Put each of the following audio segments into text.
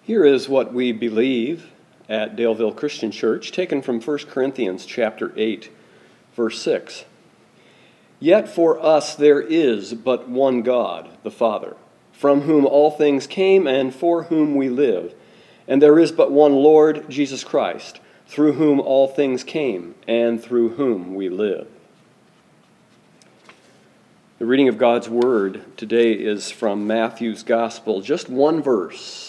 Here is what we believe at Daleville Christian Church, taken from 1 Corinthians chapter 8, verse 6. Yet for us there is but one God, the Father, from whom all things came and for whom we live. And there is but one Lord, Jesus Christ, through whom all things came and through whom we live. The reading of God's Word today is from Matthew's Gospel, just one verse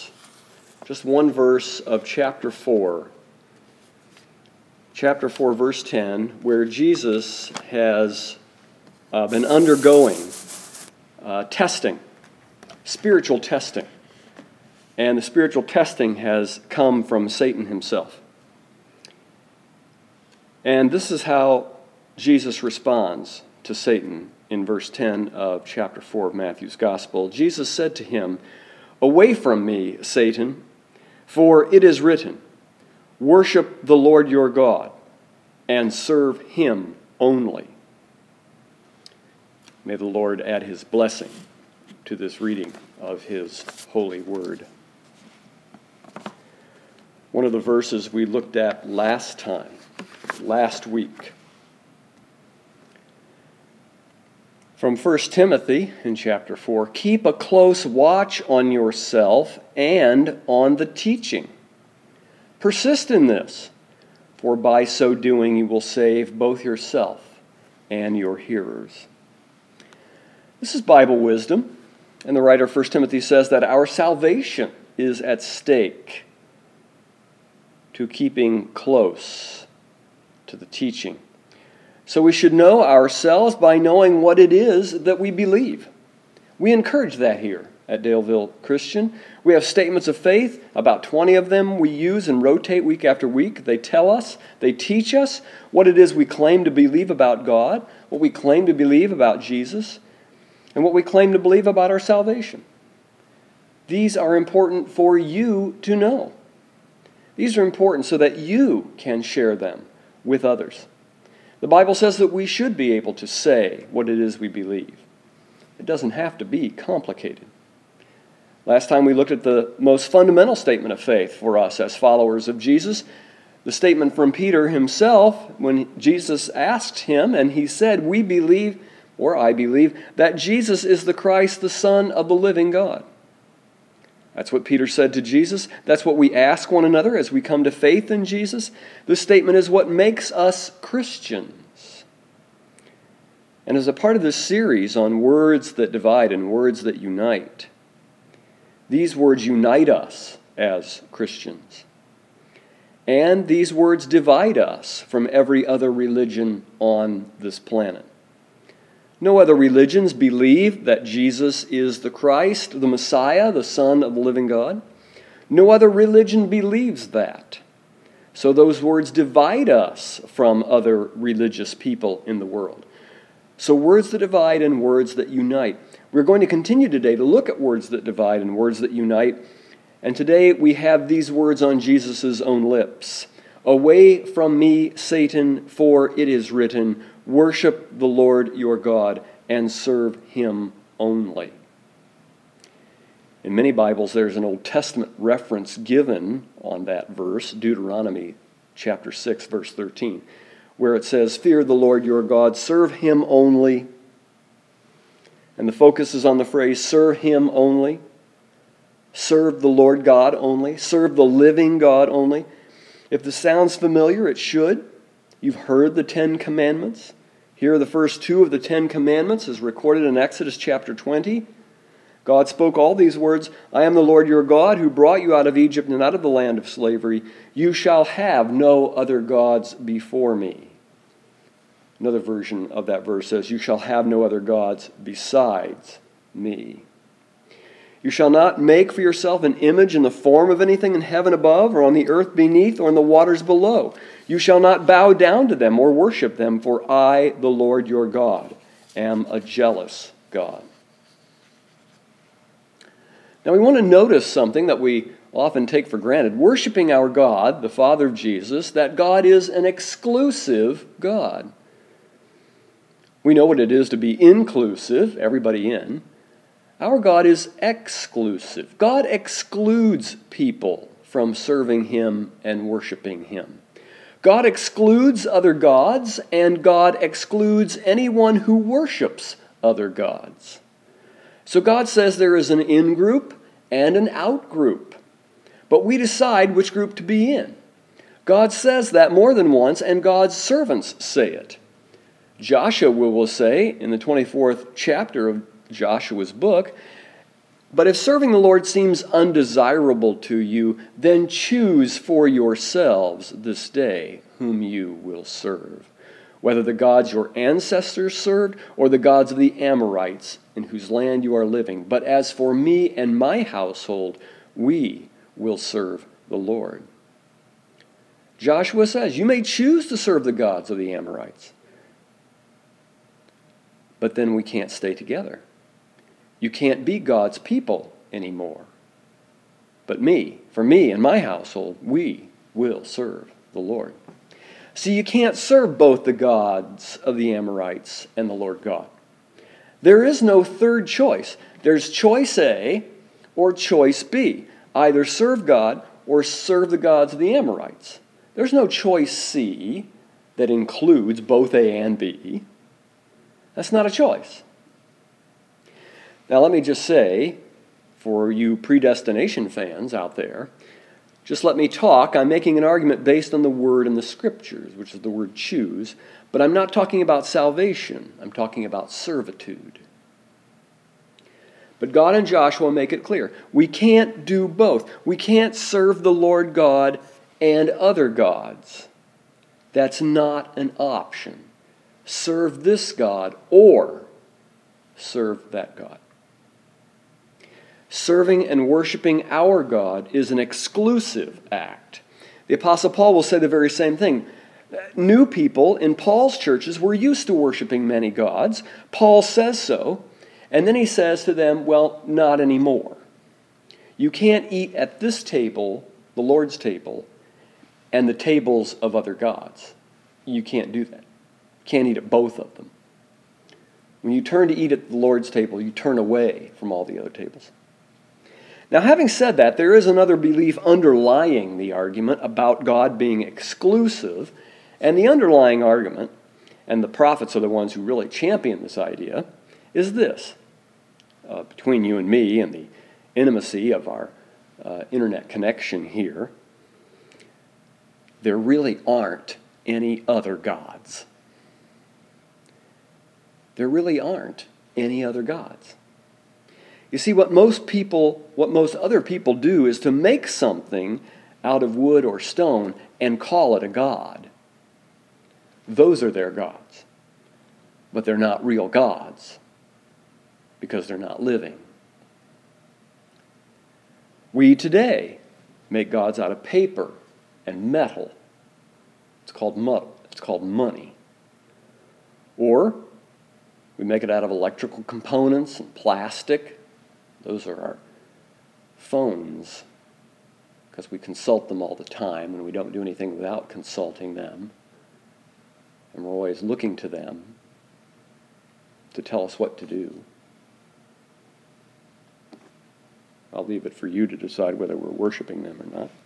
of chapter 4. Chapter 4, verse 10, where Jesus has been undergoing testing, spiritual testing. And the spiritual testing has come from Satan himself. And this is how Jesus responds to Satan in verse 10 of chapter 4 of Matthew's Gospel. Jesus said to him, "Away from me, Satan, for it is written, 'Worship the Lord your God, and serve him only.'" May the Lord add his blessing to this reading of his holy word. One of the verses we looked at last week, from 1 Timothy in chapter 4, "Keep a close watch on yourself and on the teaching. Persist in this, for by so doing you will save both yourself and your hearers." This is Bible wisdom, and the writer of 1 Timothy says that our salvation is at stake to keeping close to the teaching. So we should know ourselves by knowing what it is that we believe. We encourage that here at Daleville Christian. We have statements of faith, about 20 of them we use and rotate week after week. They tell us, they teach us what it is we claim to believe about God, what we claim to believe about Jesus, and what we claim to believe about our salvation. These are important for you to know. These are important so that you can share them with others. The Bible says that we should be able to say what it is we believe. It doesn't have to be complicated. Last time we looked at the most fundamental statement of faith for us as followers of Jesus, the statement from Peter himself when Jesus asked him, and he said, "We believe, or I believe, that Jesus is the Christ, the Son of the living God." That's what Peter said to Jesus. That's what we ask one another as we come to faith in Jesus. This statement is what makes us Christians. And as a part of this series on words that divide and words that unite, these words unite us as Christians. And these words divide us from every other religion on this planet. No other religions believe that Jesus is the Christ, the Messiah, the Son of the living God. No other religion believes that. So those words divide us from other religious people in the world. So words that divide and words that unite. We're going to continue today to look at words that divide and words that unite. And today we have these words on Jesus' own lips. "Away from me, Satan, for it is written, 'Worship the Lord your God and serve him only.'" In many Bibles, there's an Old Testament reference given on that verse, Deuteronomy chapter 6, verse 13, where it says, "Fear the Lord your God, serve him only." And the focus is on the phrase, serve him only. Serve the Lord God only. Serve the living God only. If this sounds familiar, it should. You've heard the 10 Commandments. Here are the first 2 of the 10 Commandments as recorded in Exodus chapter 20. God spoke all these words, "I am the Lord your God who brought you out of Egypt and out of the land of slavery. You shall have no other gods before me." Another version of that verse says, "You shall have no other gods besides me." "You shall not make for yourself an image in the form of anything in heaven above, or on the earth beneath, or in the waters below. You shall not bow down to them or worship them, for I, the Lord your God, am a jealous God." Now we want to notice something that we often take for granted. Worshiping our God, the Father of Jesus, that God is an exclusive God. We know what it is to be inclusive, everybody in. Our God is exclusive. God excludes people from serving Him and worshiping Him. God excludes other gods, and God excludes anyone who worships other gods. So God says there is an in-group and an out-group, but we decide which group to be in. God says that more than once, and God's servants say it. Joshua will say in the 24th chapter of Joshua's book, "But if serving the Lord seems undesirable to you, then choose for yourselves this day whom you will serve, whether the gods your ancestors served or the gods of the Amorites in whose land you are living. But as for me and my household, we will serve the Lord." Joshua says, you may choose to serve the gods of the Amorites, but then we can't stay together. You can't be God's people anymore. But for me and my household, we will serve the Lord. See, you can't serve both the gods of the Amorites and the Lord God. There is no third choice. There's choice A or choice B. Either serve God or serve the gods of the Amorites. There's no choice C that includes both A and B. That's not a choice. Now let me just say, for you predestination fans out there, just let me talk. I'm making an argument based on the word in the Scriptures, which is the word choose, but I'm not talking about salvation. I'm talking about servitude. But God and Joshua make it clear. We can't do both. We can't serve the Lord God and other gods. That's not an option. Serve this God or serve that God. Serving and worshiping our God is an exclusive act. The Apostle Paul will say the very same thing. New people in Paul's churches were used to worshiping many gods. Paul says so, and then he says to them, well, not anymore. You can't eat at this table, the Lord's table, and the tables of other gods. You can't do that. You can't eat at both of them. When you turn to eat at the Lord's table, you turn away from all the other tables. Now, having said that, there is another belief underlying the argument about God being exclusive, and the underlying argument, and the prophets are the ones who really champion this idea, is this. Between you and me and the intimacy of our internet connection here, there really aren't any other gods. There really aren't any other gods. You see, what most other people do is to make something out of wood or stone and call it a god. Those are their gods. But they're not real gods because they're not living. We today make gods out of paper and metal. It's called money. Or we make it out of electrical components and plastic. Those are our phones, because we consult them all the time, and we don't do anything without consulting them. And we're always looking to them to tell us what to do. I'll leave it for you to decide whether we're worshiping them or not.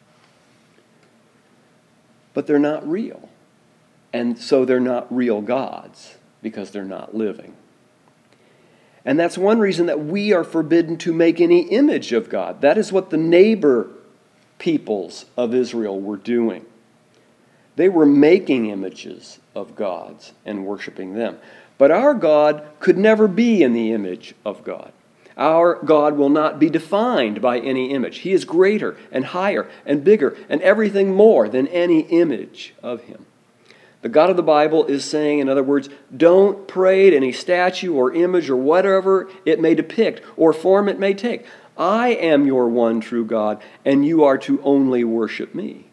But they're not real. And so they're not real gods, because they're not living. And that's one reason that we are forbidden to make any image of God. That is what the neighbor peoples of Israel were doing. They were making images of gods and worshiping them. But our God could never be in the image of God. Our God will not be defined by any image. He is greater and higher and bigger and everything more than any image of Him. The God of the Bible is saying, in other words, don't pray to any statue or image or whatever it may depict or form it may take. I am your one true God, and you are to only worship me.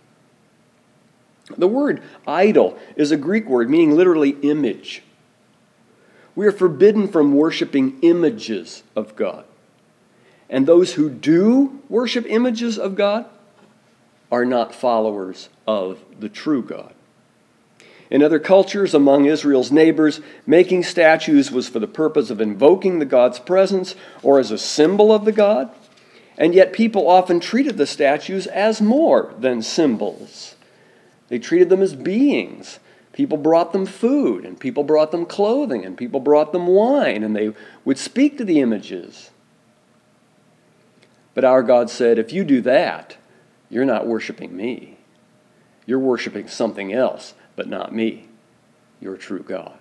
The word idol is a Greek word meaning literally image. We are forbidden from worshiping images of God. And those who do worship images of God are not followers of the true God. In other cultures among Israel's neighbors, making statues was for the purpose of invoking the god's presence or as a symbol of the god. And yet people often treated the statues as more than symbols. They treated them as beings. People brought them food, and people brought them clothing, and people brought them wine, and they would speak to the images. But our God said, if you do that, you're not worshiping me. You're worshiping something else, but not me, your true God.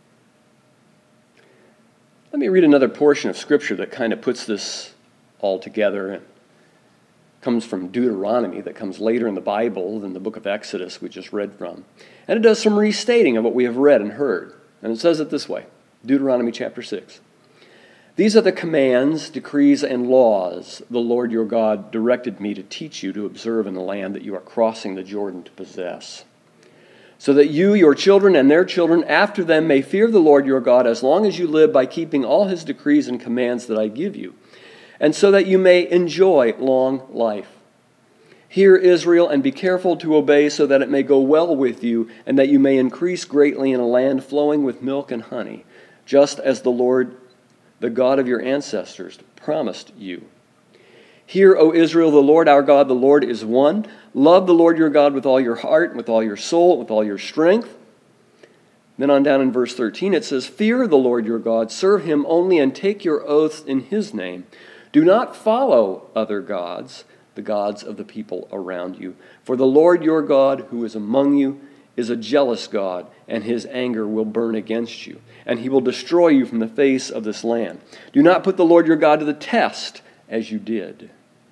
Let me read another portion of Scripture that kind of puts this all together. It comes from Deuteronomy, that comes later in the Bible than the book of Exodus we just read from. And it does some restating of what we have read and heard. And it says it this way, Deuteronomy chapter 6. These are the commands, decrees, and laws the Lord your God directed me to teach you to observe in the land that you are crossing the Jordan to possess, so that you, your children, and their children after them may fear the Lord your God as long as you live by keeping all his decrees and commands that I give you, and so that you may enjoy long life. Hear, Israel, and be careful to obey so that it may go well with you and that you may increase greatly in a land flowing with milk and honey, just as the Lord, the God of your ancestors, promised you. Hear, O Israel, the Lord our God, the Lord is one. Love the Lord your God with all your heart, with all your soul, with all your strength. Then on down in verse 13 it says, fear the Lord your God, serve him only, and take your oaths in his name. Do not follow other gods, the gods of the people around you. For the Lord your God, who is among you, is a jealous God, and his anger will burn against you, and he will destroy you from the face of this land. Do not put the Lord your God to the test, as you did.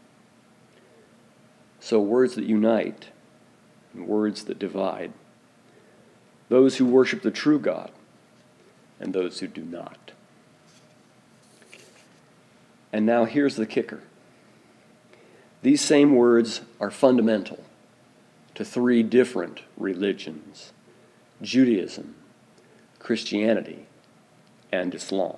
So words that unite and words that divide. Those who worship the true God and those who do not. And now here's the kicker. These same words are fundamental to three different religions: Judaism, Christianity, and Islam.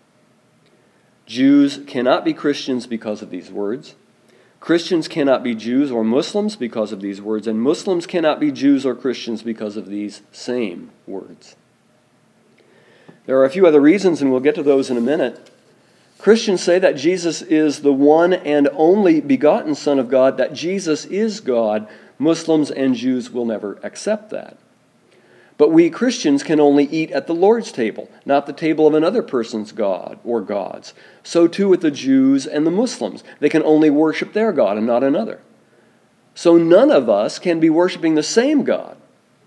Jews cannot be Christians because of these words. Christians cannot be Jews or Muslims because of these words, and Muslims cannot be Jews or Christians because of these same words. There are a few other reasons, and we'll get to those in a minute. Christians say that Jesus is the one and only begotten Son of God, that Jesus is God. Muslims and Jews will never accept that. But we Christians can only eat at the Lord's table, not the table of another person's God or gods. So too with the Jews and the Muslims. They can only worship their God and not another. So none of us can be worshiping the same God.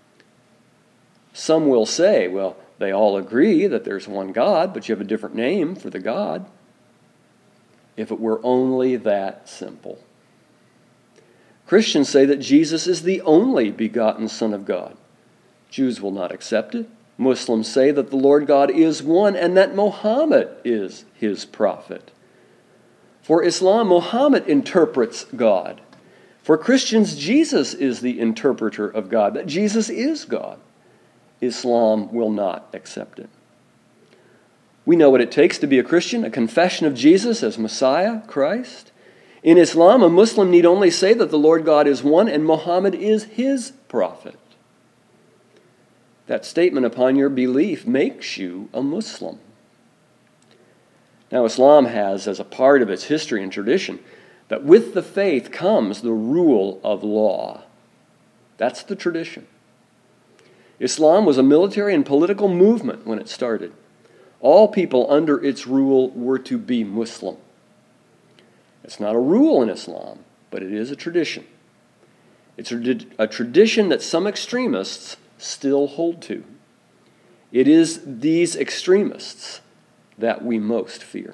Some will say, well, they all agree that there's one God, but you have a different name for the God. If it were only that simple. Christians say that Jesus is the only begotten Son of God. Jews will not accept it. Muslims say that the Lord God is one and that Muhammad is his prophet. For Islam, Muhammad interprets God. For Christians, Jesus is the interpreter of God, that Jesus is God. Islam will not accept it. We know what it takes to be a Christian, a confession of Jesus as Messiah, Christ. In Islam, a Muslim need only say that the Lord God is one and Muhammad is his prophet. That statement upon your belief makes you a Muslim. Now, Islam has, as a part of its history and tradition, that with the faith comes the rule of law. That's the tradition. Islam was a military and political movement when it started. All people under its rule were to be Muslim. It's not a rule in Islam, but it is a tradition. It's a tradition that some extremists still hold to. It is these extremists that we most fear.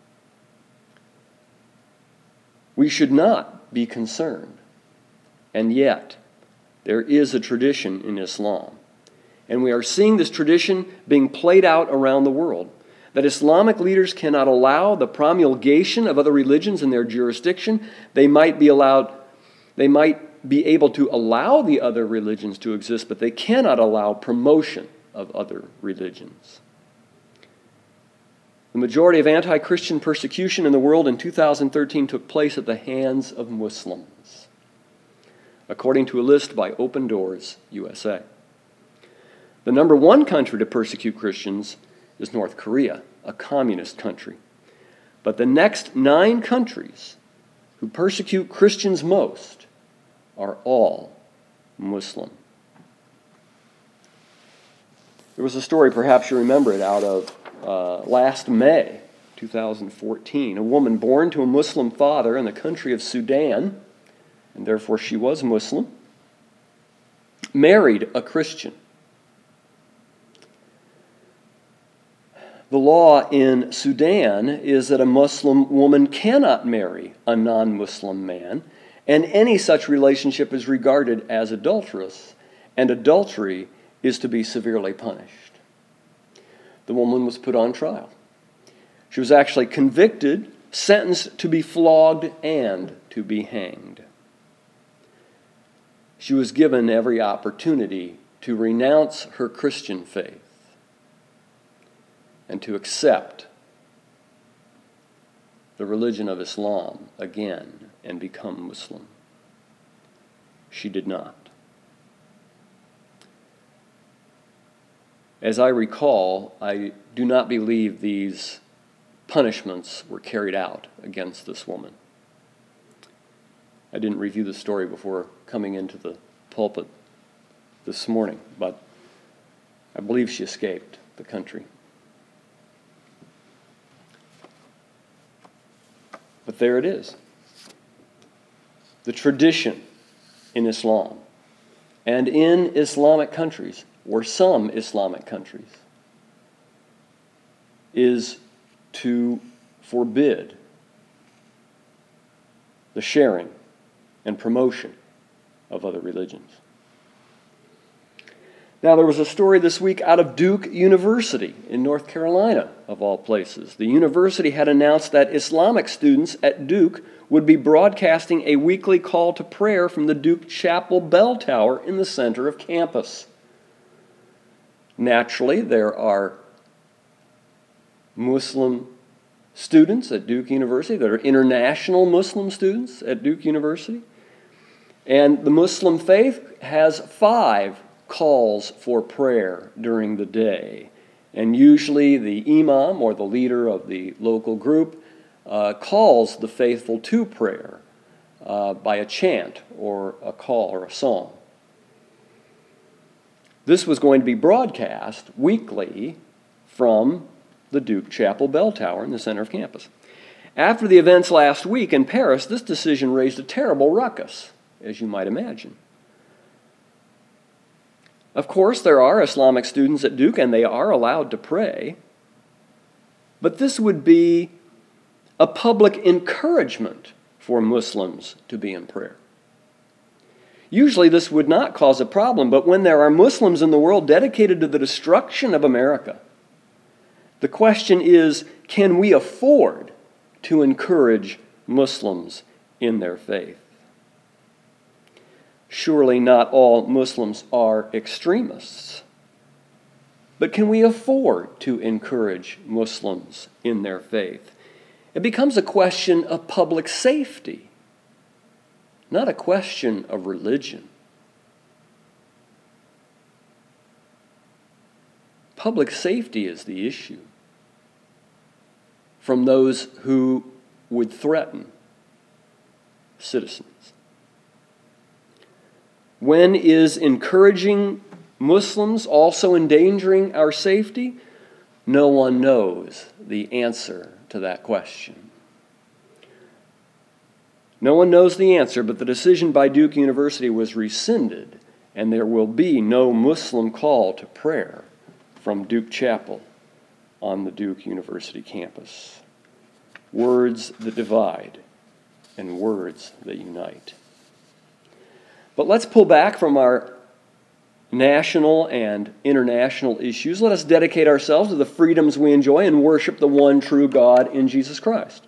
We should not be concerned, and yet there is a tradition in Islam. And we are seeing this tradition being played out around the world. That Islamic leaders cannot allow the promulgation of other religions in their jurisdiction. They might be able to allow the other religions to exist, but they cannot allow promotion of other religions. The majority of anti-Christian persecution in the world in 2013 took place at the hands of Muslims, according to a list by Open Doors USA. The number one country to persecute Christians is North Korea, a communist country. But the next 9 countries who persecute Christians most are all Muslim. There was a story, perhaps you remember it, out of last May 2014. A woman born to a Muslim father in the country of Sudan, and therefore she was Muslim, married a Christian. The law in Sudan is that a Muslim woman cannot marry a non-Muslim man, and any such relationship is regarded as adulterous, and adultery is to be severely punished. The woman was put on trial. She was actually convicted, sentenced to be flogged, and to be hanged. She was given every opportunity to renounce her Christian faith and to accept the religion of Islam again and become Muslim. She did not. As I recall, I do not believe these punishments were carried out against this woman. I didn't review the story before coming into the pulpit this morning, but I believe she escaped the country. But there it is. The tradition in Islam and in Islamic countries, or some Islamic countries, is to forbid the sharing and promotion of other religions. Now, there was a story this week out of Duke University in North Carolina, of all places. The university had announced that Islamic students at Duke would be broadcasting a weekly call to prayer from the Duke Chapel bell tower in the center of campus. Naturally, there are Muslim students at Duke University. There are international Muslim students at Duke University. And the Muslim faith has 5 calls for prayer during the day. And usually the imam, or the leader of the local group, calls the faithful to prayer by a chant or a call or a song. This was going to be broadcast weekly from the Duke Chapel bell tower in the center of campus. After the events last week in Paris, this decision raised a terrible ruckus, as you might imagine. Of course, there are Islamic students at Duke, and they are allowed to pray. But this would be a public encouragement for Muslims to be in prayer. Usually this would not cause a problem, but when there are Muslims in the world dedicated to the destruction of America, the question is, can we afford to encourage Muslims in their faith? Surely not all Muslims are extremists. But can we afford to encourage Muslims in their faith? It becomes a question of public safety, not a question of religion. Public safety is the issue from those who would threaten citizens. When is encouraging Muslims also endangering our safety? No one knows the answer to that question. No one knows the answer, but the decision by Duke University was rescinded, and there will be no Muslim call to prayer from Duke Chapel on the Duke University campus. Words that divide and words that unite. But let's pull back from our national and international issues. Let us dedicate ourselves to the freedoms we enjoy and worship the one true God in Jesus Christ.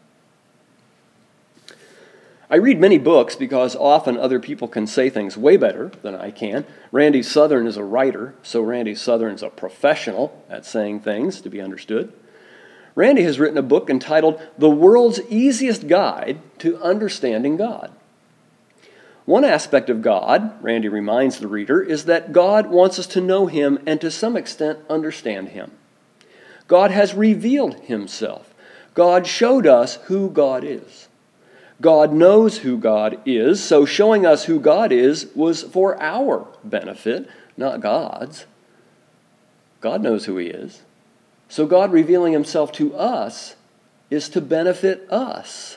I read many books because often other people can say things way better than I can. Randy Southern is a writer, so Randy Southern is a professional at saying things to be understood. Randy has written a book entitled The World's Easiest Guide to Understanding God. One aspect of God, Randy reminds the reader, is that God wants us to know Him and to some extent understand Him. God has revealed Himself. God showed us who God is. God knows who God is, so showing us who God is was for our benefit, not God's. God knows who He is. So God revealing Himself to us is to benefit us.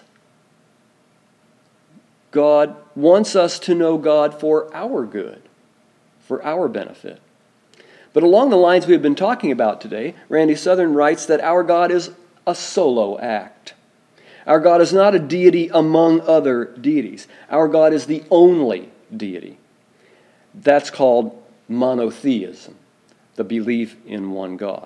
God wants us to know God for our good, for our benefit. But along the lines we have been talking about today, Randy Southern writes that our God is a solo act. Our God is not a deity among other deities. Our God is the only deity. That's called monotheism, the belief in one God.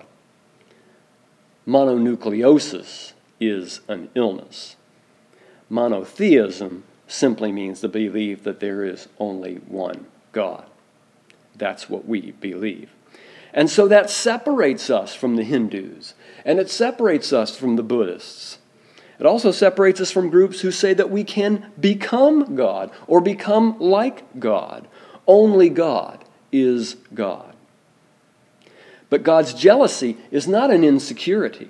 Mononucleosis is an illness. Monotheism simply means the belief that there is only one God. That's what we believe. And so that separates us from the Hindus, and it separates us from the Buddhists. It also separates us from groups who say that we can become God or become like God. Only God is God. But God's jealousy is not an insecurity.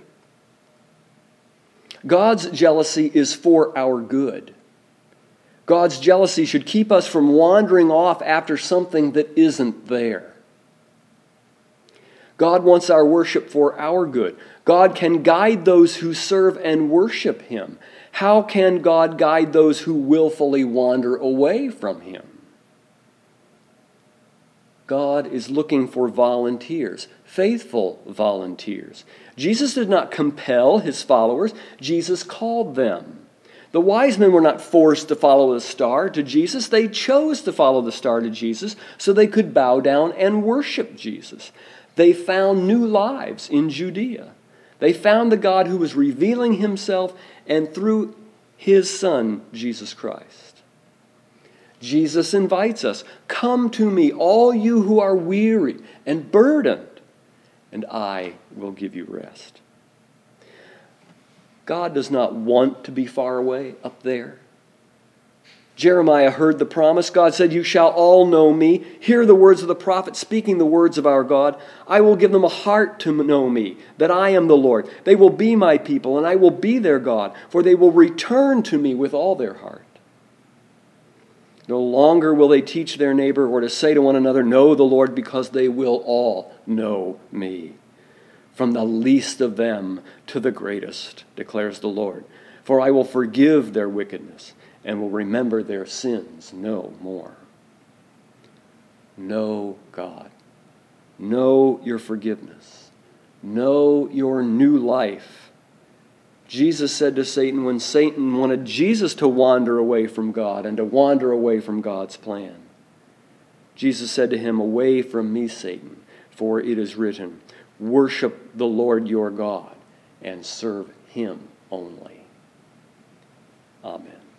God's jealousy is for our good. God's jealousy should keep us from wandering off after something that isn't there. God wants our worship for our good. God can guide those who serve and worship Him. How can God guide those who willfully wander away from Him? God is looking for volunteers, faithful volunteers. Jesus did not compel His followers. Jesus called them. The wise men were not forced to follow the star to Jesus. They chose to follow the star to Jesus so they could bow down and worship Jesus. They found new lives in Judea. They found the God who was revealing Himself and through His Son, Jesus Christ. Jesus invites us, "Come to me, all you who are weary and burdened, and I will give you rest." God does not want to be far away up there. Jeremiah heard the promise. God said, "You shall all know me." Hear the words of the prophet speaking the words of our God. "I will give them a heart to know me, that I am the Lord. They will be my people, and I will be their God, for they will return to me with all their heart." No longer will they teach their neighbor or to say to one another, "Know the Lord," because they will all know me, from the least of them to the greatest, declares the Lord. "For I will forgive their wickedness and will remember their sins no more." Know God. Know your forgiveness. Know your new life. Jesus said to Satan when Satan wanted Jesus to wander away from God and to wander away from God's plan, Jesus said to him, "Away from me, Satan, for it is written, worship the Lord your God and serve Him only." Amen.